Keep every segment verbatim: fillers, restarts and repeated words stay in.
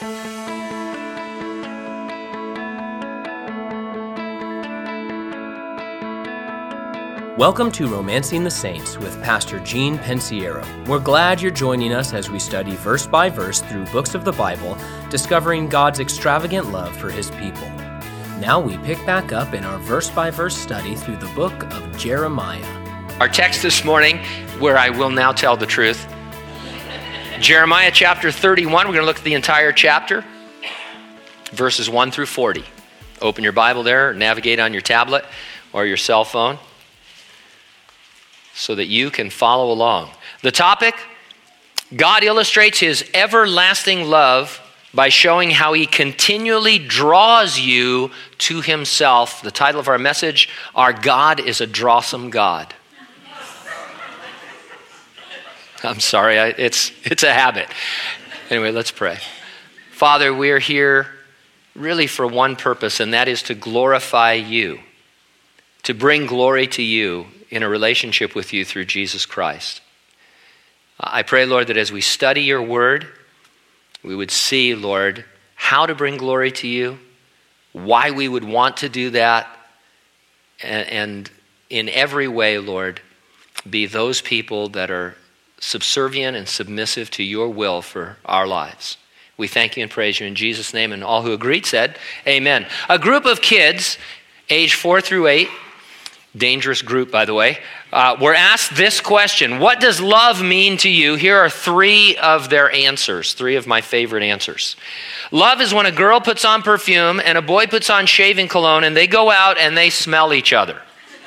Welcome to Romancing the Saints with Pastor Gene Pensiero. We're glad you're joining us as we study verse by verse through books of the Bible, discovering God's extravagant love for His people. Now we pick back up in our verse by verse study through the book of Jeremiah. Our text this morning, where I will now tell the truth, Jeremiah chapter thirty-one. We're going to look at the entire chapter, verses one through forty. Open your Bible there, navigate on your tablet or your cell phone, so that you can follow along. The topic, God illustrates His everlasting love by showing how He continually draws you to Himself. The title of our message, Our God is a Drawsome God. I'm sorry, I, it's, it's a habit. Anyway, let's pray. Father, we're here really for one purpose, and that is to glorify You, to bring glory to You in a relationship with You through Jesus Christ. I pray, Lord, that as we study Your word, we would see, Lord, how to bring glory to You, why we would want to do that, and, and in every way, Lord, be those people that are subservient and submissive to Your will for our lives. We thank You and praise You in Jesus' name, and all who agreed said, amen. A group of kids, age four through eight, dangerous group, by the way, uh, were asked this question: what does love mean to you? Here are three of their answers, three of my favorite answers. Love is when a girl puts on perfume and a boy puts on shaving cologne and they go out and they smell each other.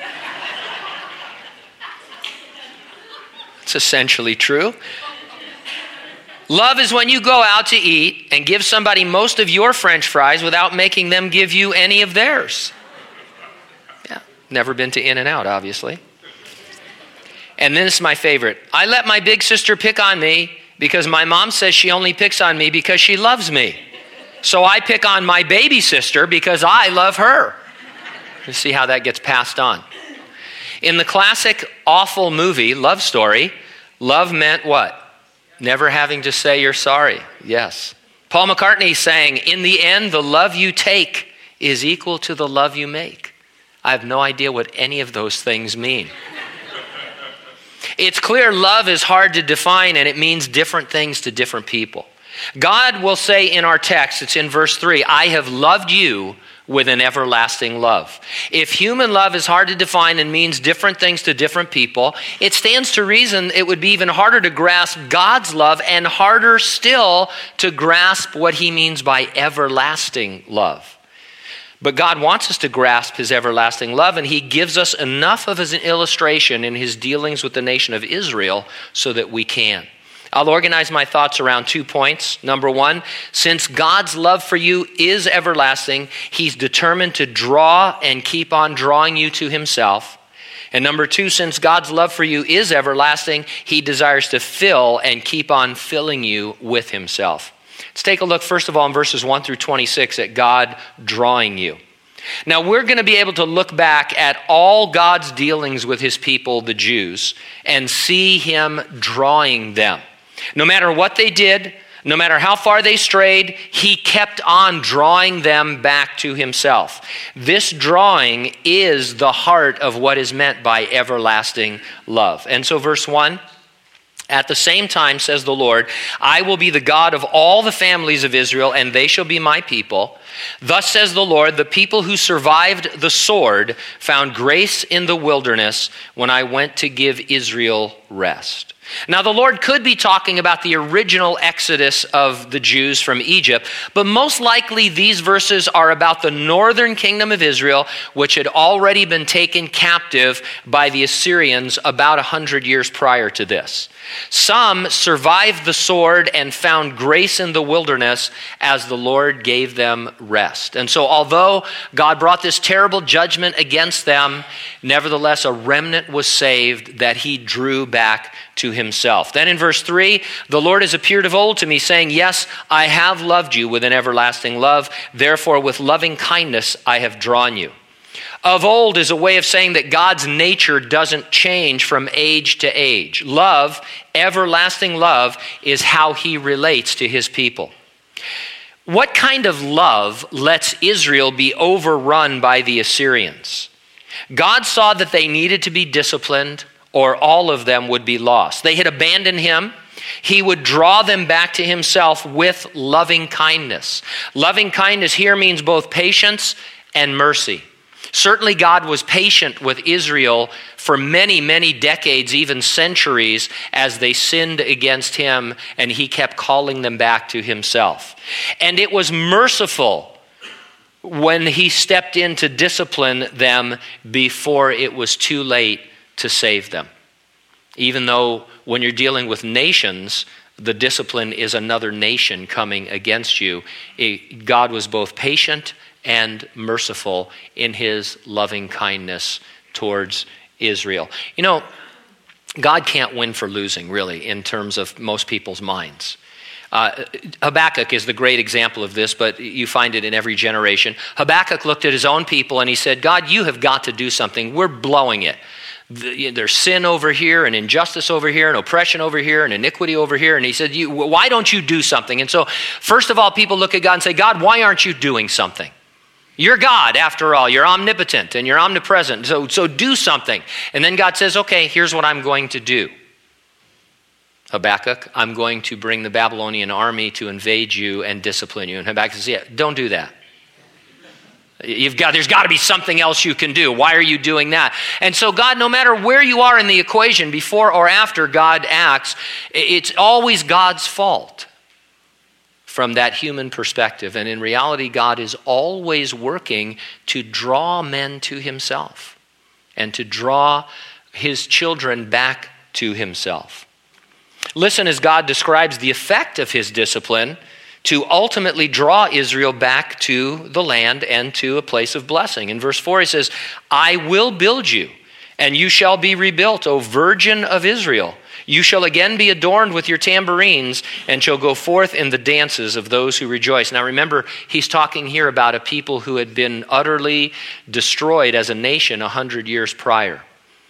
It's essentially true. Love is when you go out to eat and give somebody most of your French fries without making them give you any of theirs. Never been to In-N-Out, obviously. And this is my favorite. I let my big sister pick on me because my mom says she only picks on me because she loves me. So I pick on my baby sister because I love her. You see how that gets passed on. In the classic awful movie, Love Story, love meant what? Never having to say you're sorry. Yes. Paul McCartney sang, in the end, the love you take is equal to the love you make. I have no idea what any of those things mean. It's clear love is hard to define, and it means different things to different people. God will say in our text, it's in verse three, I have loved you with an everlasting love. If human love is hard to define and means different things to different people, it stands to reason it would be even harder to grasp God's love and harder still to grasp what He means by everlasting love. But God wants us to grasp His everlasting love, and He gives us enough of His illustration in His dealings with the nation of Israel so that we can. I'll organize my thoughts around two points. Number one, since God's love for you is everlasting, He's determined to draw and keep on drawing you to Himself. And number two, since God's love for you is everlasting, He desires to fill and keep on filling you with Himself. Let's take a look, first of all, in verses one through twenty-six at God drawing you. Now, we're going to be able to look back at all God's dealings with His people, the Jews, and see Him drawing them. No matter what they did, no matter how far they strayed, He kept on drawing them back to Himself. This drawing is the heart of what is meant by everlasting love. And so verse one, at the same time, says the Lord, I will be the God of all the families of Israel, and they shall be my people. Thus says the Lord, the people who survived the sword found grace in the wilderness when I went to give Israel rest. Now, the Lord could be talking about the original exodus of the Jews from Egypt, but most likely these verses are about the northern kingdom of Israel, which had already been taken captive by the Assyrians about a hundred years prior to this. Some survived the sword and found grace in the wilderness as the Lord gave them rest. And so although God brought this terrible judgment against them, nevertheless a remnant was saved that He drew back to Himself. Then in verse three, the Lord has appeared of old to me, saying, yes, I have loved you with an everlasting love. Therefore, with loving kindness, I have drawn you. Of old is a way of saying that God's nature doesn't change from age to age. Love, everlasting love, is how He relates to His people. What kind of love lets Israel be overrun by the Assyrians? God saw that they needed to be disciplined or all of them would be lost. They had abandoned him. He would draw them back to himself with loving kindness. Loving kindness here means both patience and mercy. Certainly God was patient with Israel for many, many decades, even centuries, as they sinned against him, and he kept calling them back to himself. And it was merciful when he stepped in to discipline them before it was too late to save them. Even though when you're dealing with nations, the discipline is another nation coming against you, it, God was both patient and merciful in his loving kindness towards Israel. You know, God can't win for losing, really, in terms of most people's minds. Uh, Habakkuk is the great example of this, but you find it in every generation. Habakkuk looked at his own people and he said, God, you have got to do something. We're blowing it. There's sin over here and injustice over here and oppression over here and iniquity over here. And he said, you, why don't you do something? And so, first of all, people look at God and say, God, why aren't you doing something? You're God, after all. You're omnipotent and you're omnipresent. So, so do something. And then God says, okay, here's what I'm going to do. Habakkuk, I'm going to bring the Babylonian army to invade you and discipline you. And Habakkuk says, yeah, don't do that. You've got, there's got to be something else you can do. Why are you doing that? And so God, no matter where you are in the equation, before or after God acts, it's always God's fault from that human perspective. And in reality, God is always working to draw men to himself and to draw his children back to himself. Listen as God describes the effect of his discipline to ultimately draw Israel back to the land and to a place of blessing. In verse four, he says, I will build you, and you shall be rebuilt, O Virgin of Israel. You shall again be adorned with your tambourines, and shall go forth in the dances of those who rejoice. Now remember, he's talking here about a people who had been utterly destroyed as a nation a hundred years prior.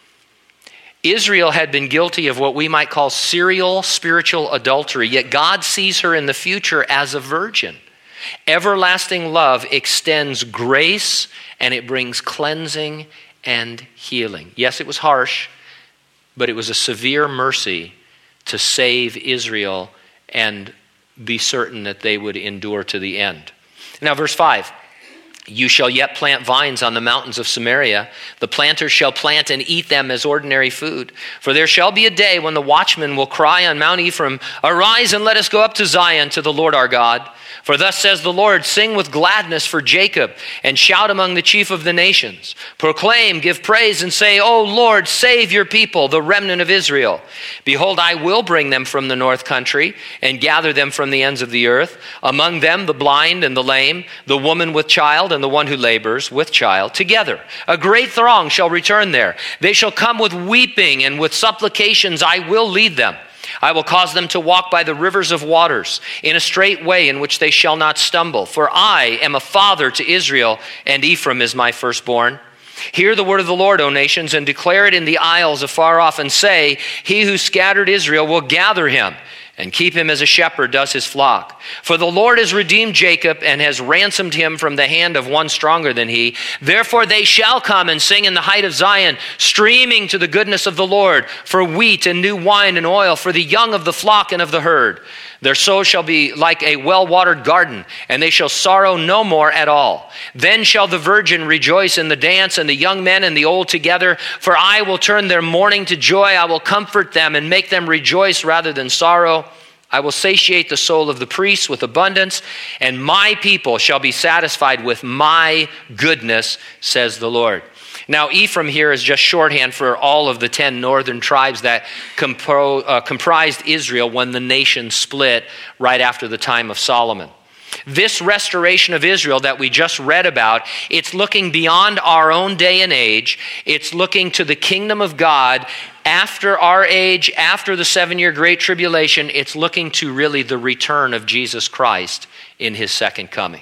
Israel had been guilty of what we might call serial spiritual adultery, yet God sees her in the future as a virgin. Everlasting love extends grace, and it brings cleansing and healing. Yes, it was harsh, but it was a severe mercy to save Israel and be certain that they would endure to the end. Now, verse five. You shall yet plant vines on the mountains of Samaria. The planters shall plant and eat them as ordinary food. For there shall be a day when the watchman will cry on Mount Ephraim, arise and let us go up to Zion to the Lord our God. For thus says the Lord, sing with gladness for Jacob and shout among the chief of the nations. Proclaim, give praise and say, O Lord, save your people, the remnant of Israel. Behold, I will bring them from the north country and gather them from the ends of the earth. Among them the blind and the lame, the woman with child and the one who labors with child together. A great throng shall return there. They shall come with weeping, and with supplications I will lead them. I will cause them to walk by the rivers of waters in a straight way in which they shall not stumble. For I am a father to Israel, and Ephraim is my firstborn. Hear the word of the Lord, O nations, and declare it in the isles afar off, and say, he who scattered Israel will gather him, and keep him as a shepherd does his flock. For the Lord has redeemed Jacob and has ransomed him from the hand of one stronger than he. Therefore they shall come and sing in the height of Zion, streaming to the goodness of the Lord, for wheat and new wine and oil, for the young of the flock and of the herd. Their soul shall be like a well-watered garden, and they shall sorrow no more at all. Then shall the virgin rejoice in the dance, and the young men and the old together. For I will turn their mourning to joy. I will comfort them and make them rejoice rather than sorrow. I will satiate the soul of the priests with abundance, and my people shall be satisfied with my goodness, says the Lord. Now, Ephraim here is just shorthand for all of the ten northern tribes that compro- uh, comprised Israel when the nation split right after the time of Solomon. This restoration of Israel that we just read about, it's looking beyond our own day and age. It's looking to the kingdom of God after our age, after the seven-year Great Tribulation. It's looking to really the return of Jesus Christ in his second coming.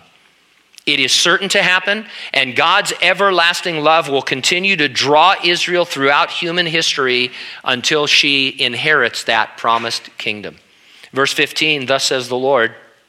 It is certain to happen, and God's everlasting love will continue to draw Israel throughout human history until she inherits that promised kingdom. Verse fifteen, thus says the Lord,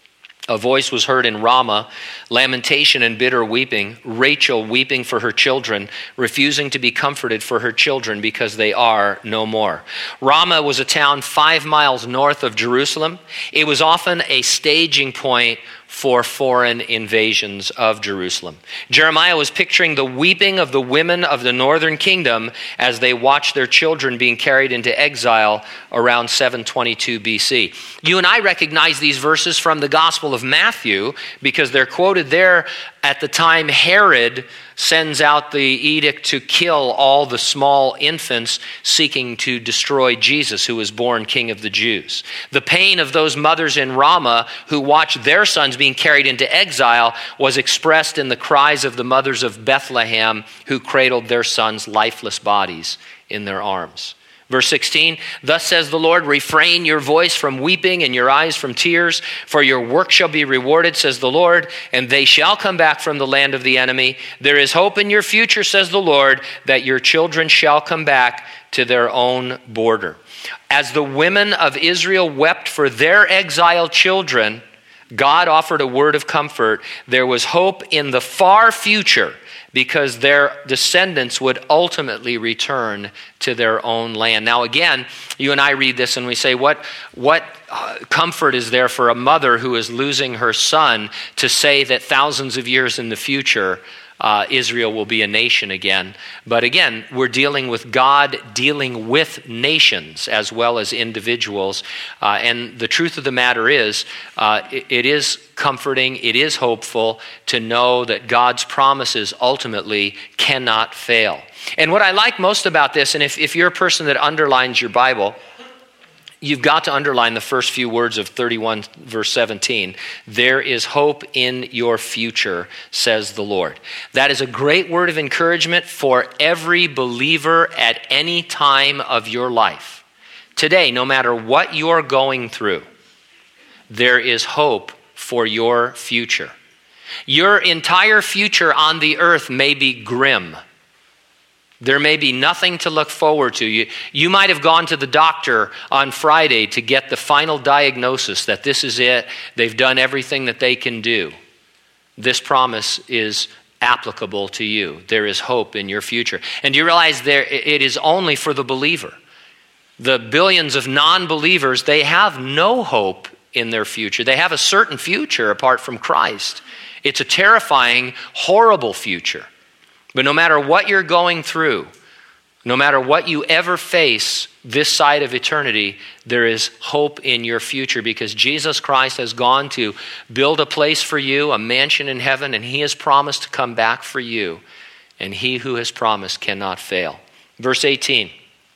A voice was heard in Ramah, lamentation and bitter weeping, Rachel weeping for her children, refusing to be comforted for her children because they are no more. Ramah was a town five miles north of Jerusalem. It was often a staging point for foreign invasions of Jerusalem. Jeremiah was picturing the weeping of the women of the northern kingdom as they watched their children being carried into exile around seven twenty-two B C. You and I recognize these verses from the Gospel of Matthew because they're quoted there at the time Herod sends out the edict to kill all the small infants seeking to destroy Jesus, who was born King of the Jews. The pain of those mothers in Ramah who watched their sons being carried into exile was expressed in the cries of the mothers of Bethlehem who cradled their sons' lifeless bodies in their arms. Verse sixteen, thus says the Lord, refrain your voice from weeping and your eyes from tears, for your work shall be rewarded, says the Lord, and they shall come back from the land of the enemy. There is hope in your future, says the Lord, that your children shall come back to their own border. As the women of Israel wept for their exiled children, God offered a word of comfort. There was hope in the far future, because their descendants would ultimately return to their own land. Now again, you and I read this and we say, what, what uh, comfort is there for a mother who is losing her son to say that thousands of years in the future, uh, Israel will be a nation again? But again, we're dealing with God dealing with nations as well as individuals. Uh, and the truth of the matter is, uh, it, it is comforting, it is hopeful to know that God's promises ultimately cannot fail. And what I like most about this, and if, if you're a person that underlines your Bible, you've got to underline the first few words of thirty-one, verse seventeen. There is hope in your future, says the Lord. That is a great word of encouragement for every believer at any time of your life. Today, no matter what you're going through, there is hope for your future. Your entire future on the earth may be grim. There may be nothing to look forward to. You, you might have gone to the doctor on Friday to get the final diagnosis that this is it. They've done everything that they can do. This promise is applicable to you. There is hope in your future. And you realize there it is only for the believer. The billions of non-believers, they have no hope in their future. They have a certain future apart from Christ. It's a terrifying, horrible future. But no matter what you're going through, no matter what you ever face this side of eternity, there is hope in your future because Jesus Christ has gone to build a place for you, a mansion in heaven, and he has promised to come back for you. And he who has promised cannot fail. Verse eighteen.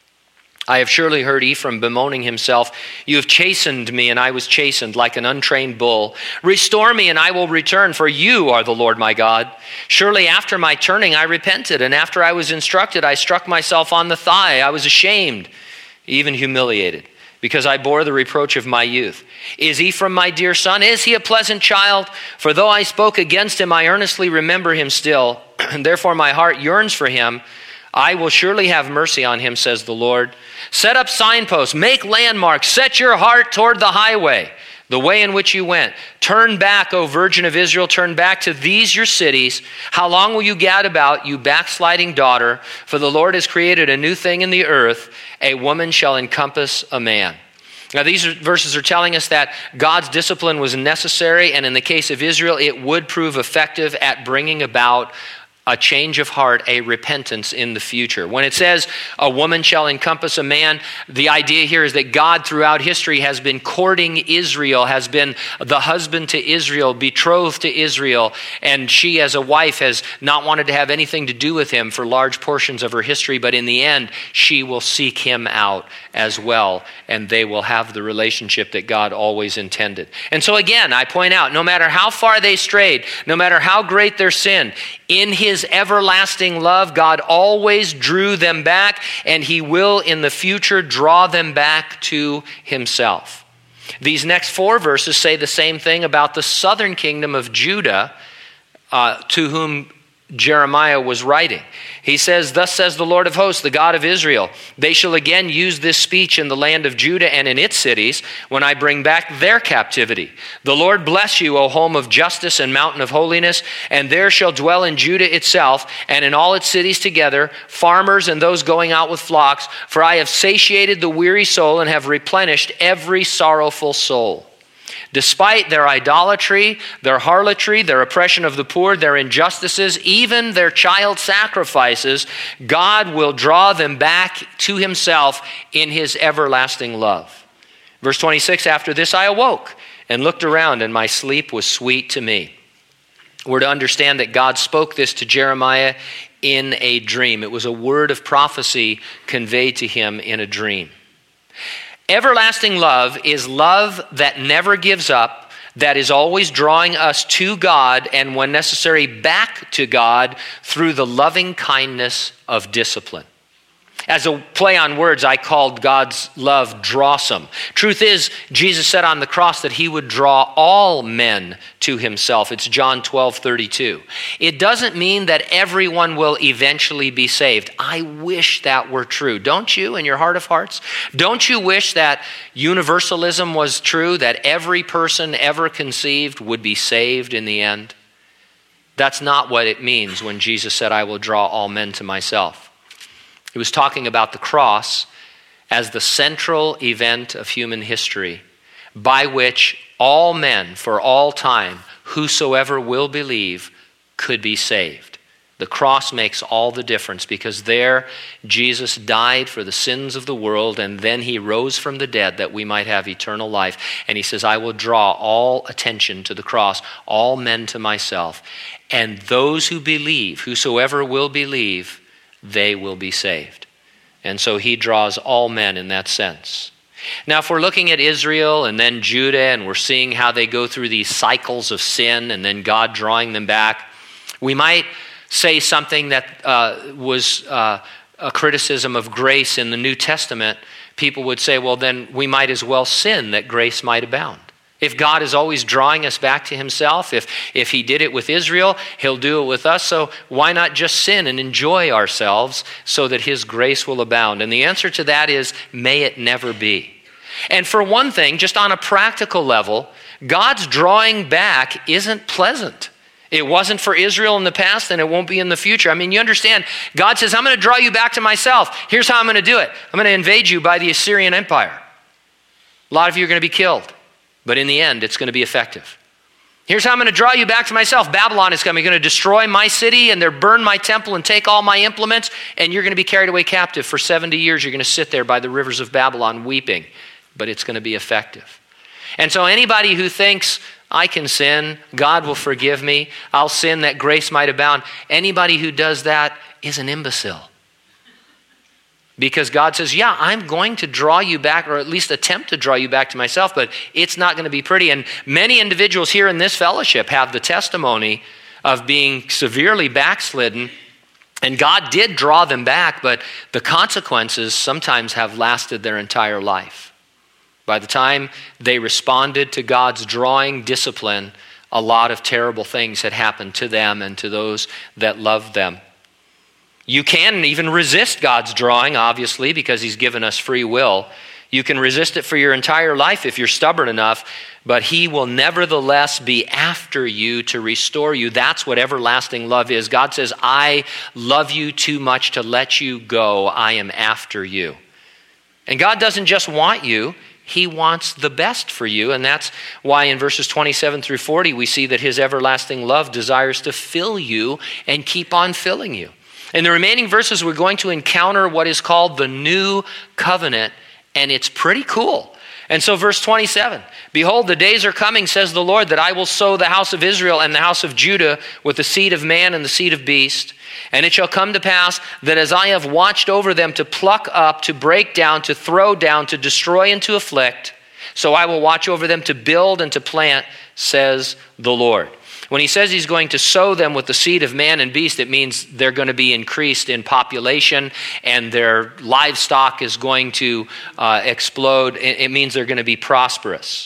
I have surely heard Ephraim bemoaning himself. You have chastened me, and I was chastened like an untrained bull. Restore me, and I will return, for you are the Lord my God. Surely after my turning I repented, and after I was instructed I struck myself on the thigh. I was ashamed, even humiliated, because I bore the reproach of my youth. Is Ephraim my dear son? Is he a pleasant child? For though I spoke against him, I earnestly remember him still, and therefore my heart yearns for him. I will surely have mercy on him, says the Lord. Set up signposts, make landmarks, set your heart toward the highway, the way in which you went. Turn back, O Virgin of Israel, turn back to these your cities. How long will you gad about, you backsliding daughter? For the Lord has created a new thing in the earth. A woman shall encompass a man. Now these verses are telling us that God's discipline was necessary, and in the case of Israel, it would prove effective at bringing about a change of heart, a repentance in the future. When it says a woman shall encompass a man, the idea here is that God throughout history has been courting Israel, has been the husband to Israel, betrothed to Israel, and she as a wife has not wanted to have anything to do with him for large portions of her history, but in the end, she will seek him out as well, and they will have the relationship that God always intended. And so again, I point out, no matter how far they strayed, no matter how great their sin, in his everlasting love, God always drew them back, and he will in the future draw them back to himself. These next four verses say the same thing about the southern kingdom of Judah, uh, to whom Jeremiah was writing. He says, "Thus says the Lord of hosts, the God of Israel, they shall again use this speech in the land of Judah and in its cities when I bring back their captivity. The Lord bless you, O home of justice and mountain of holiness, and there shall dwell in Judah itself and in all its cities together, farmers and those going out with flocks, for I have satiated the weary soul and have replenished every sorrowful soul. Despite their idolatry, their harlotry, their oppression of the poor, their injustices, even their child sacrifices, God will draw them back to himself in his everlasting love." Verse twenty-six, "After this I awoke and looked around, and my sleep was sweet to me." We're to understand that God spoke this to Jeremiah in a dream. It was a word of prophecy conveyed to him in a dream. Everlasting love is love that never gives up, that is always drawing us to God and, when necessary, back to God through the loving kindness of discipline. As a play on words, I called God's love drawsome. Truth is, Jesus said on the cross that he would draw all men to himself. It's John twelve thirty-two. It doesn't mean that everyone will eventually be saved. I wish that were true. Don't you, in your heart of hearts? Don't you wish that universalism was true, that every person ever conceived would be saved in the end? That's not what it means when Jesus said, "I will draw all men to myself." He was talking about the cross as the central event of human history by which all men for all time, whosoever will believe, could be saved. The cross makes all the difference because there Jesus died for the sins of the world, and then he rose from the dead that we might have eternal life. And he says, "I will draw all attention to the cross, all men to myself, and those who believe, whosoever will believe, they will be saved." And so he draws all men in that sense. Now, if we're looking at Israel and then Judah, and we're seeing how they go through these cycles of sin and then God drawing them back, we might say something that uh, was uh, a criticism of grace in the New Testament. People would say, well, then we might as well sin that grace might abound. If God is always drawing us back to himself, if, if he did it with Israel, he'll do it with us. So why not just sin and enjoy ourselves so that his grace will abound? And the answer to that is, may it never be. And for one thing, just on a practical level, God's drawing back isn't pleasant. It wasn't for Israel in the past, and it won't be in the future. I mean, you understand, God says, I'm going to draw you back to myself. Here's how I'm going to do it. I'm going to invade you by the Assyrian Empire. A lot of you are going to be killed. But in the end, it's going to be effective. Here's how I'm going to draw you back to myself. Babylon is coming. You're going to destroy my city, and they're burn my temple and take all my implements, and you're going to be carried away captive. For seventy years, you're going to sit there by the rivers of Babylon weeping, but it's going to be effective. And so anybody who thinks, I can sin, God will forgive me, I'll sin that grace might abound, anybody who does that is an imbecile. Because God says, yeah, I'm going to draw you back, or at least attempt to draw you back to myself, but it's not going to be pretty. And many individuals here in this fellowship have the testimony of being severely backslidden, and God did draw them back, but the consequences sometimes have lasted their entire life. By the time they responded to God's drawing discipline, a lot of terrible things had happened to them and to those that loved them. You can even resist God's drawing, obviously, because he's given us free will. You can resist it for your entire life if you're stubborn enough, but he will nevertheless be after you to restore you. That's what everlasting love is. God says, I love you too much to let you go. I am after you. And God doesn't just want you, he wants the best for you. And that's why in verses twenty-seven through forty, we see that his everlasting love desires to fill you and keep on filling you. In the remaining verses, we're going to encounter what is called the new covenant, and it's pretty cool. And so verse twenty-seven, behold, the days are coming, says the Lord, that I will sow the house of Israel and the house of Judah with the seed of man and the seed of beast. And it shall come to pass that as I have watched over them to pluck up, to break down, to throw down, to destroy, and to afflict, so I will watch over them to build and to plant, says the Lord. When he says he's going to sow them with the seed of man and beast, it means they're going to be increased in population and their livestock is going to uh, explode. It means they're going to be prosperous.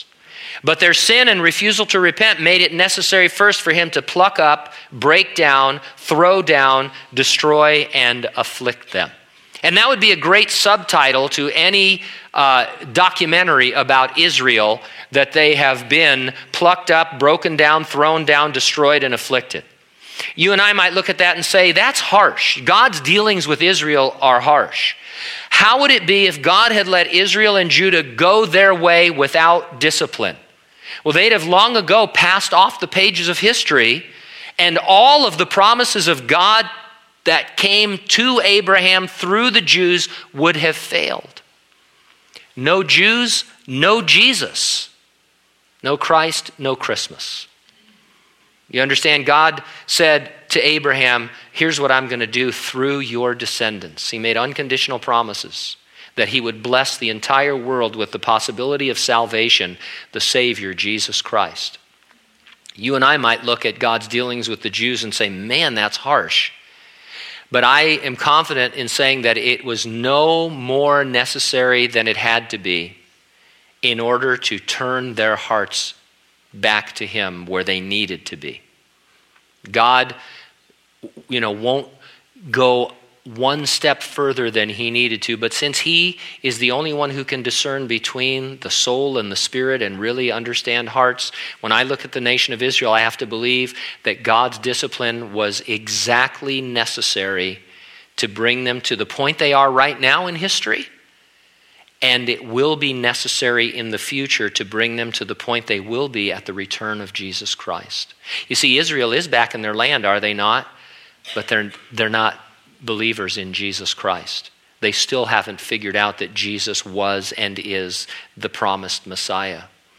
But their sin and refusal to repent made it necessary first for him to pluck up, break down, throw down, destroy, and afflict them. And that would be a great subtitle to any uh, documentary about Israel, that they have been plucked up, broken down, thrown down, destroyed, and afflicted. You and I might look at that and say, that's harsh. God's dealings with Israel are harsh. How would it be if God had let Israel and Judah go their way without discipline? Well, they'd have long ago passed off the pages of history, and all of the promises of God that came to Abraham through the Jews would have failed. No Jews, no Jesus. No Christ, no Christmas. You understand? God said to Abraham, here's what I'm going to do through your descendants. He made unconditional promises that he would bless the entire world with the possibility of salvation, the Savior, Jesus Christ. You and I might look at God's dealings with the Jews and say, man, that's harsh. But I am confident in saying that it was no more necessary than it had to be in order to turn their hearts back to him where they needed to be. God, you know, won't go one step further than he needed to, but since he is the only one who can discern between the soul and the spirit and really understand hearts, when I look at the nation of Israel, I have to believe that God's discipline was exactly necessary to bring them to the point they are right now in history, and it will be necessary in the future to bring them to the point they will be at the return of Jesus Christ. You see, Israel is back in their land, are they not? But they're, they're not believers in Jesus Christ. They still haven't figured out that Jesus was and is the promised Messiah.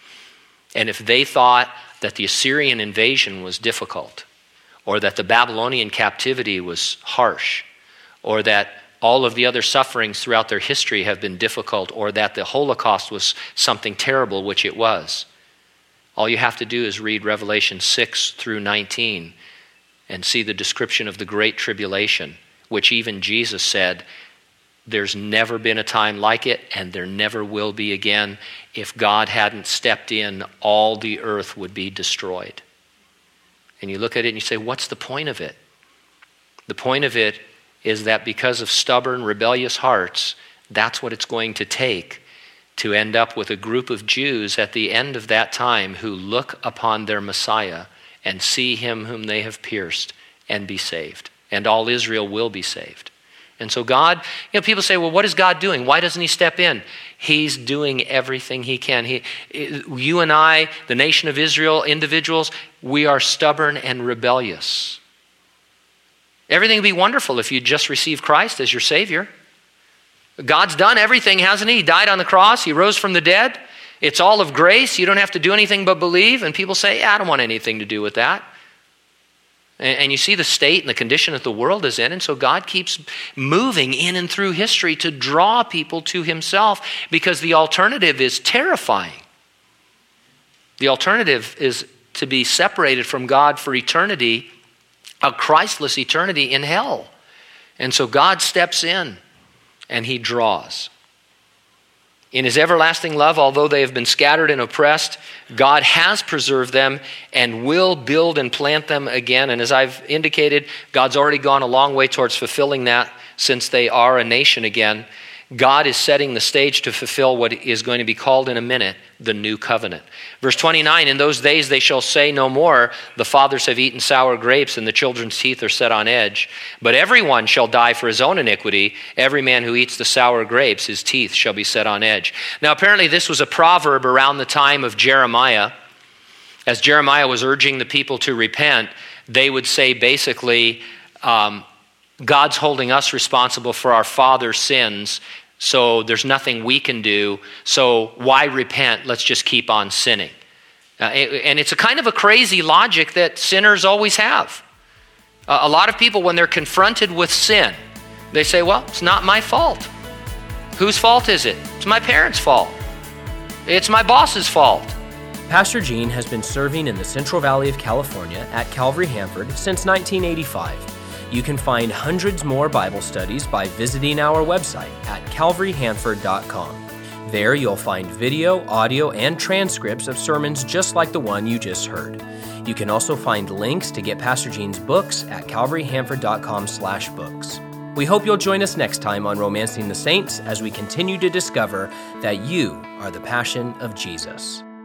And if they thought that the Assyrian invasion was difficult, or that the Babylonian captivity was harsh, or that all of the other sufferings throughout their history have been difficult, or that the Holocaust was something terrible, which it was, all you have to do is read Revelation six through nineteen and see the description of the Great Tribulation, which even Jesus said, there's never been a time like it, and there never will be again. If God hadn't stepped in, all the earth would be destroyed. And you look at it and you say, what's the point of it? The point of it is that because of stubborn, rebellious hearts, that's what it's going to take to end up with a group of Jews at the end of that time who look upon their Messiah and see him whom they have pierced and be saved. And all Israel will be saved. And so God, you know, people say, well, what is God doing? Why doesn't he step in? He's doing everything he can. He, you and I, the nation of Israel, individuals, we are stubborn and rebellious. Everything would be wonderful if you just received Christ as your Savior. God's done everything, hasn't he? He died on the cross. He rose from the dead. It's all of grace. You don't have to do anything but believe. And people say, yeah, I don't want anything to do with that. And you see the state and the condition that the world is in, and so God keeps moving in and through history to draw people to himself, because the alternative is terrifying. The alternative is to be separated from God for eternity, a Christless eternity in hell. And so God steps in and he draws. In his everlasting love, although they have been scattered and oppressed, God has preserved them and will build and plant them again. And as I've indicated, God's already gone a long way towards fulfilling that, since they are a nation again. God is setting the stage to fulfill what is going to be called in a minute the new covenant. Verse twenty-nine, in those days they shall say no more, the fathers have eaten sour grapes and the children's teeth are set on edge. But everyone shall die for his own iniquity. Every man who eats the sour grapes, his teeth shall be set on edge. Now apparently this was a proverb around the time of Jeremiah. As Jeremiah was urging the people to repent, they would say basically, um, God's holding us responsible for our father's sins, so there's nothing we can do, so why repent? Let's just keep on sinning. Uh, and it's a kind of a crazy logic that sinners always have. Uh, a lot of people, when they're confronted with sin, they say, well, it's not my fault. Whose fault is it? It's my parents' fault. It's my boss's fault. Pastor Gene has been serving in the Central Valley of California at Calvary Hanford since nineteen eighty-five. You can find hundreds more Bible studies by visiting our website at calvary hanford dot com. There you'll find video, audio, and transcripts of sermons just like the one you just heard. You can also find links to get Pastor Gene's books at calvary hanford dot com slash books. We hope you'll join us next time on Romancing the Saints as we continue to discover that you are the passion of Jesus.